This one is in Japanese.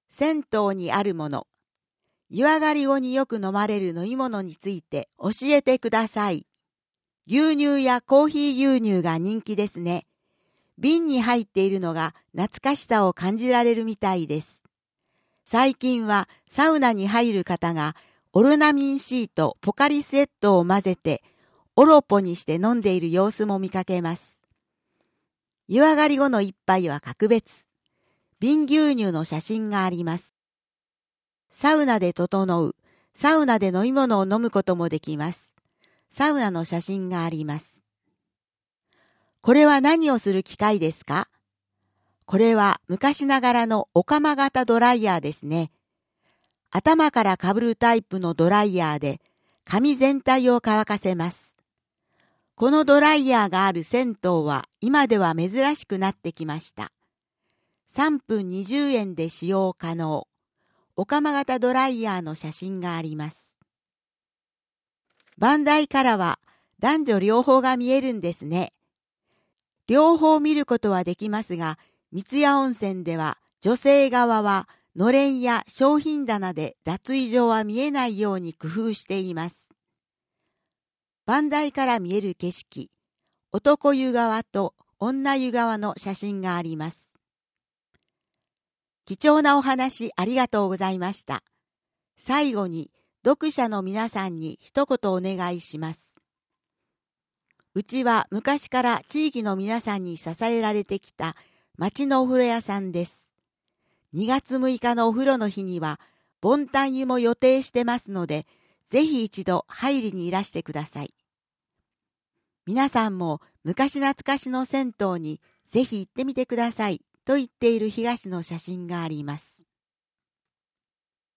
銭湯にあるもの、湯上がり後によく飲まれる飲み物について教えてください。牛乳やコーヒー牛乳が人気ですね。瓶に入っているのが懐かしさを感じられるみたいです。最近はサウナに入る方がオルナミン C とポカリスエットを混ぜてオロポにして飲んでいる様子も見かけます。湯上がり後の一杯は格別。瓶牛乳の写真があります。サウナで整う、サウナで飲み物を飲むこともできます。サウナの写真があります。これは何をする機械ですか？これは昔ながらのお釜型ドライヤーですね。頭からかぶるタイプのドライヤーで髪全体を乾かせます。このドライヤーがある銭湯は今では珍しくなってきました。3分20円で使用可能。お釜型ドライヤーの写真があります。番台からは男女両方が見えるんですね。両方見ることはできますが、三ツ矢温泉では女性側はのれんや商品棚で脱衣所は見えないように工夫しています。番台から見える景色、男湯側と女湯側の写真があります。貴重なお話ありがとうございました。最後に読者の皆さんに一言お願いします。うちは昔から地域の皆さんに支えられてきた町のお風呂屋さんです。2月6日のお風呂の日には、ボンタン湯も予定してますので、ぜひ一度入りにいらしてください。皆さんも昔懐かしの銭湯にぜひ行ってみてくださいと言っている東の写真があります。